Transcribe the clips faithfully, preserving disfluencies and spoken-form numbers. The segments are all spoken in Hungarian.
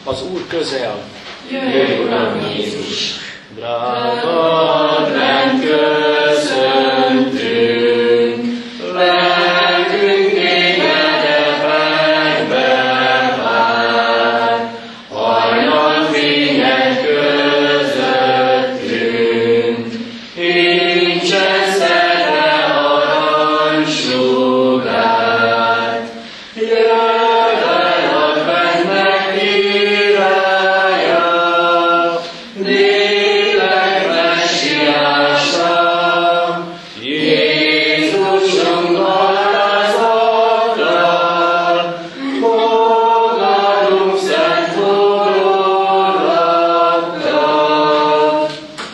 Az Úr közel. Jöjj, Uram Jézus! Drága nem köszöntünk, lelkünk téged ebben vár, hajnal fényed közöttünk, incsen szedve aranysugár. Jöjj el a mennek királya, lélek messiása, Jézusunk alázattal, fogadunk szent fogadattal.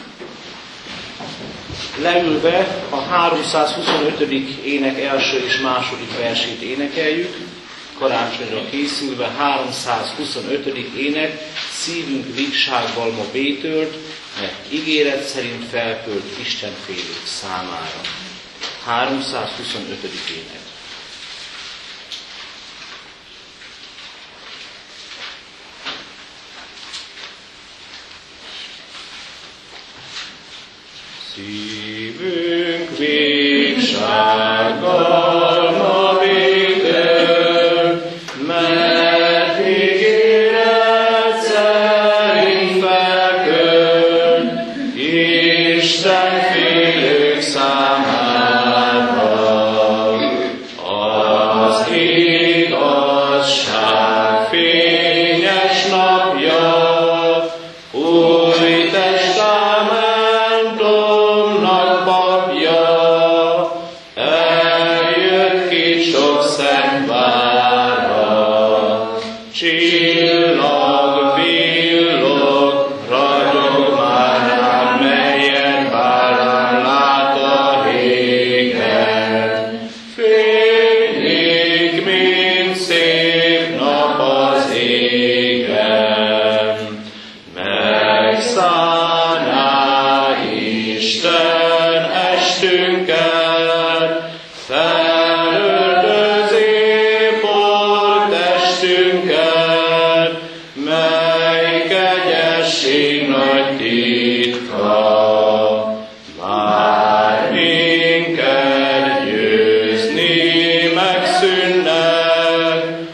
Leülve a háromszázhuszonötödik ének első és második versét énekeljük, karácsonyra készülve háromszázhuszonötödik ének, szívünk vigsággal ma bétölt, mert ígéret szerint felkölt Istenfélők számára. háromszázhuszonötödik ének. Szívünk végsággal ma védő, mert ígéret szerint felkölt Istenfélők számára. Az igazság fényes napja, új testamentumnak papja, eljött ki sok szent várra. Csillag, villog, ragyog már rám, melyet bárán lát a régen. Fénylik, mint szép nap az égen. Megszánná Isten estünket, felöldözi portestünket, mely kegyesség nagy titka. Már minket győzni megszűnnek,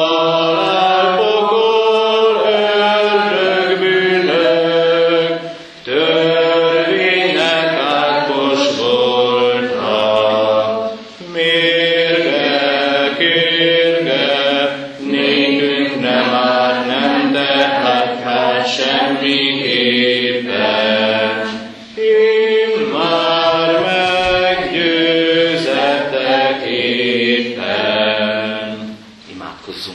halálpokol, ördög bűnök, törvénynek átkos voltak. Mérge, kérge, nékünk nem árt, nem tehet hát semmiképpen. Immár meggyőzettek éppen. Imádkozzunk.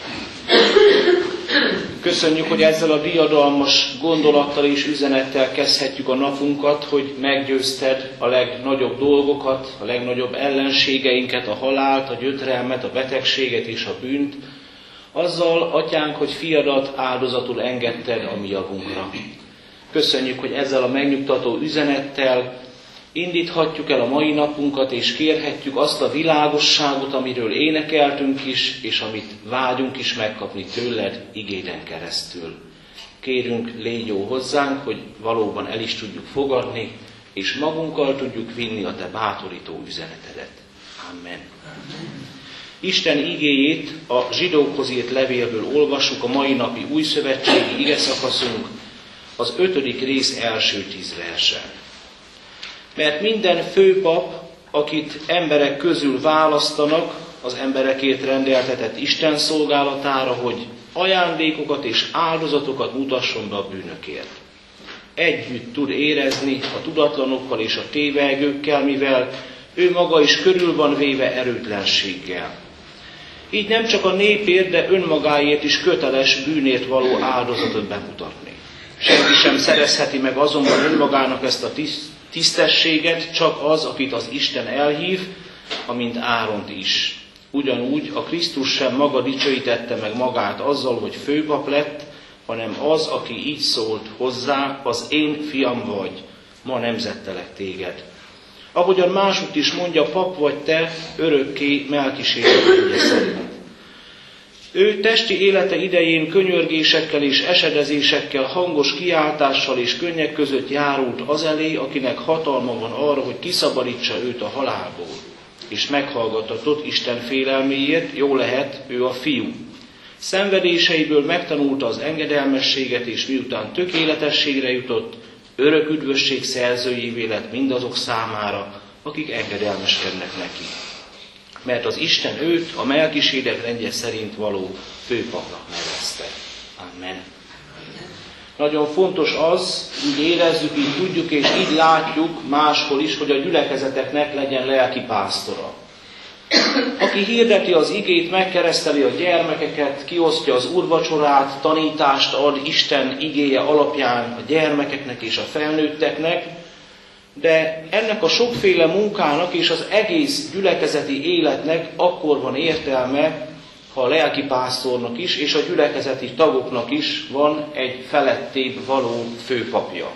Köszönjük, hogy ezzel a diadalmas gondolattal és üzenettel kezdhetjük a napunkat, hogy meggyőzted a legnagyobb dolgokat, a legnagyobb ellenségeinket, a halált, a gyötrelmet, a betegséget és a bűnt, azzal, Atyánk, hogy fiadat áldozatul engedted a mi javunkra. Köszönjük, hogy ezzel a megnyugtató üzenettel indíthatjuk el a mai napunkat, és kérhetjük azt a világosságot, amiről énekeltünk is, és amit vágyunk is megkapni tőled igéden keresztül. Kérünk, légy jó hozzánk, hogy valóban el is tudjuk fogadni, és magunkkal tudjuk vinni a te bátorító üzenetedet. Amen. Isten igéjét a zsidókhoz írt levélből olvassuk, a mai napi újszövetségi igeszakaszunk, az ötödik rész első tíz verse. Mert minden főpap, akit emberek közül választanak, az emberekért rendeltetett Isten szolgálatára, hogy ajándékokat és áldozatokat mutasson be a bűnökért. Együtt tud érezni a tudatlanokkal és a tévegőkkel, mivel ő maga is körül van véve erőtlenséggel. Így nem csak a népért, de önmagáért is köteles bűnért való áldozatot bemutatni. Senki sem szerezheti meg azonban önmagának ezt a tisztességet, csak az, akit az Isten elhív, amint Áront is. Ugyanúgy a Krisztus sem maga dicsőítette meg magát azzal, hogy főpap lett, hanem az, aki így szólt hozzá, az én fiam vagy, ma nemzettelek téged. Ahogyan másutt is mondja, pap vagy te, örökké Melkisédek ügye szerint. Ő testi élete idején könyörgésekkel és esedezésekkel, hangos kiáltással és könnyek között járult az elé, akinek hatalma van arra, hogy kiszabadítsa őt a halálból. És meghallgattatott Isten félelméért, jó lehet, ő a Fiú. Szenvedéseiből megtanulta az engedelmességet, és miután tökéletességre jutott, örök üdvösség szerzőjévé lett mindazok számára, akik engedelmeskednek neki. Mert az Isten őt a Melkisédek rendje szerint való főpapnak nevezte. Amen. Nagyon fontos az, úgy érezzük, így tudjuk és így látjuk máshol is, hogy a gyülekezeteknek legyen lelki pásztora. Aki hirdeti az igét, megkereszteli a gyermekeket, kiosztja az úrvacsorát, tanítást ad Isten igéje alapján a gyermekeknek és a felnőtteknek, de ennek a sokféle munkának és az egész gyülekezeti életnek akkor van értelme, ha a lelkipásztornak is és a gyülekezeti tagoknak is van egy felettébb való főpapja.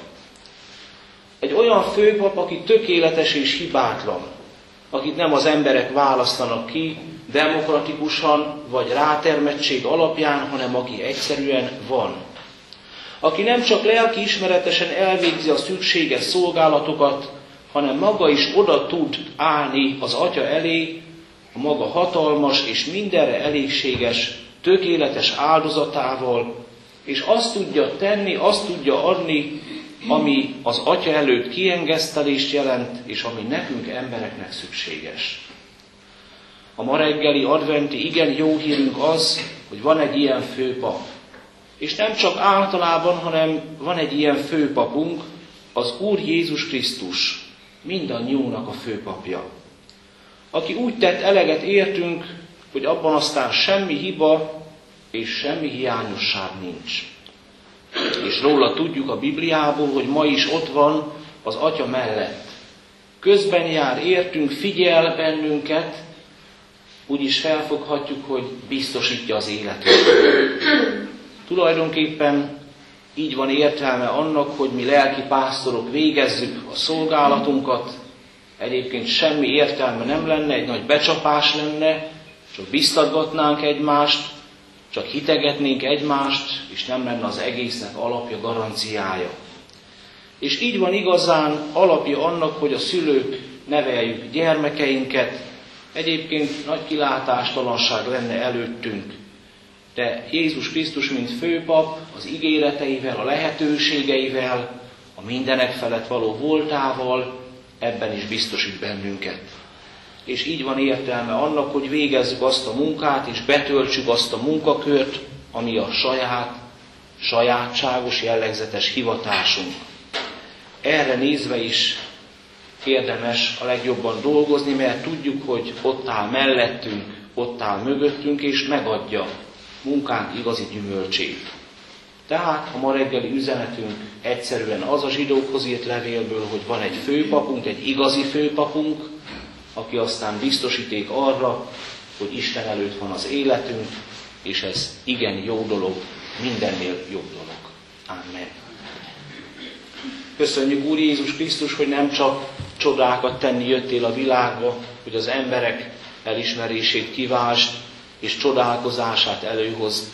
Egy olyan főpap, aki tökéletes és hibátlan, akit nem az emberek választanak ki demokratikusan vagy rátermettség alapján, hanem aki egyszerűen van. Aki nem csak lelkiismeretesen elvégzi a szükséges szolgálatokat, hanem maga is oda tud állni az Atya elé, a maga hatalmas és mindenre elégséges, tökéletes áldozatával, és azt tudja tenni, azt tudja adni, ami az Atya előtt kiengesztelést jelent, és ami nekünk embereknek szükséges. A ma reggeli adventi igen jó hírünk az, hogy van egy ilyen főpap. És nem csak általában, hanem van egy ilyen főpapunk, az Úr Jézus Krisztus, mindannyiunknak a főpapja. Aki úgy tett eleget értünk, hogy abban aztán semmi hiba és semmi hiányosság nincs. És róla tudjuk a Bibliából, hogy ma is ott van az Atya mellett. Közben jár értünk, figyel bennünket, úgyis felfoghatjuk, hogy biztosítja az életünket. Tulajdonképpen így van értelme annak, hogy mi lelki pásztorok végezzük a szolgálatunkat. Egyébként semmi értelme nem lenne, egy nagy becsapás lenne, csak biztatgatnánk egymást, csak hitegetnénk egymást, és nem lenne az egésznek alapja, garanciája. És így van igazán alapja annak, hogy a szülők neveljük gyermekeinket. Egyébként nagy kilátástalanság lenne előttünk. De Jézus Krisztus, mint főpap, az ígéreteivel, a lehetőségeivel, a mindenek felett való voltával ebben is biztosít bennünket. És így van értelme annak, hogy végezzük azt a munkát, és betöltsük azt a munkakört, ami a saját, sajátságos, jellegzetes hivatásunk. Erre nézve is érdemes a legjobban dolgozni, mert tudjuk, hogy ott áll mellettünk, ott áll mögöttünk, és megadja munkánk igazi gyümölcsét. Tehát a ma reggeli üzenetünk egyszerűen az a zsidókhoz írt levélből, hogy van egy főpapunk, egy igazi főpapunk, aki aztán biztosíték arra, hogy Isten előtt van az életünk, és ez igen jó dolog, mindennél jobb dolog. Amen. Köszönjük, Úr Jézus Krisztus, hogy nem csak csodákat tenni jöttél a világba, hogy az emberek elismerését kivásd, és csodálkozását előhoz,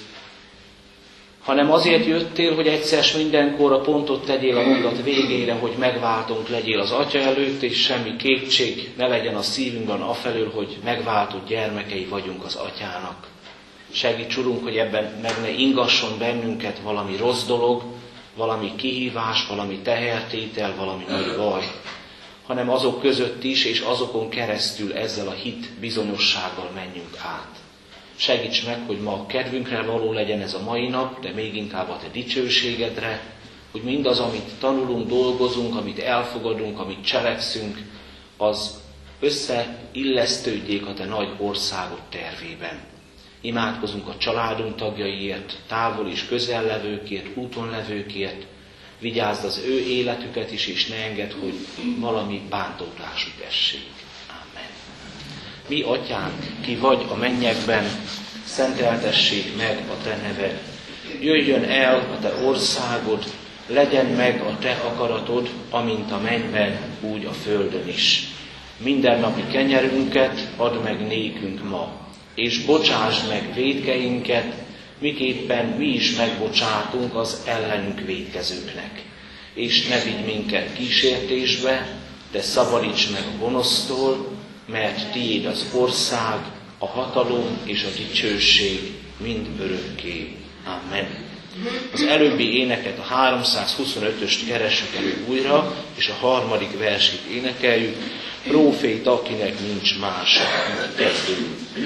hanem azért jöttél, hogy egyszer mindenkorra pontot tegyél a mondat végére, hogy megváltunk legyél az Atya előtt, és semmi kétség ne legyen a szívünkben afelől, hogy megváltott gyermekei vagyunk az Atyának. Segíts, Urunk, hogy ebben meg ne ingasson bennünket valami rossz dolog, valami kihívás, valami tehertétel, valami nagy baj, hanem azok között is, és azokon keresztül ezzel a hit bizonyossággal menjünk át. Segíts meg, hogy ma a kedvünkre való legyen ez a mai nap, de még inkább a Te dicsőségedre, hogy mindaz, amit tanulunk, dolgozunk, amit elfogadunk, amit cselekszünk, az összeillesztődjék a Te nagy országod tervében. Imádkozunk a családunk tagjaiért, távol és közel levőkért, úton levőkért, vigyázd az ő életüket is, és ne engedd, hogy valami bántódásuk essék. Amen. Mi, Atyánk, ki vagy a mennyekben, szenteltessék meg a Te neved. Jöjjön el a Te országod, legyen meg a Te akaratod, amint a mennyben, úgy a földön is. Mindennapi kenyerünket add meg nékünk ma, és bocsásd meg vétkeinket, miképpen mi is megbocsátunk az ellenünk vétkezőknek. És ne vigy minket kísértésbe, de szabadíts meg a gonosztól, mert tiéd az ország, a hatalom és a dicsőség mind örökké. Amen. Az előbbi éneket, a háromszázhuszonötöst keressük elő újra, és a harmadik versét énekeljük. Próféta, akinek nincs mása, kezdünk.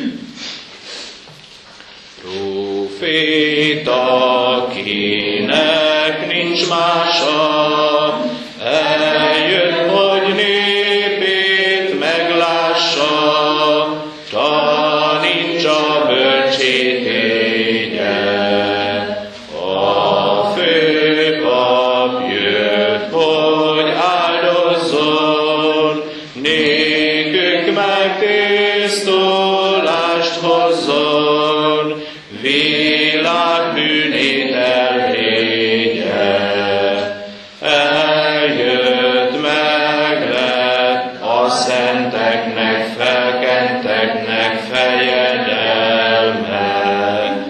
Próféta, akinek nincs mása, eljött, hogy népét meglássa, tanítsa bölcséténye. A főpap jött, hogy áldozzon, nékünk megtisztulást hozzon, világ bűnét elvédje. Eljött, meglett a szenteknek, felkenteknek fejedelme.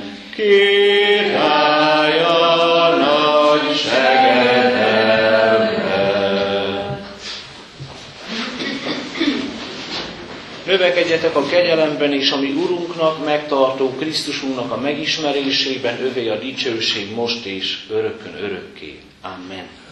Királya nagy segedelme. Növekedjetek a kegyelemben és a mi Urunknak, megtartó Krisztusunknak a megismerésében, övé a dicsőség most és örökkön örökké. Amen.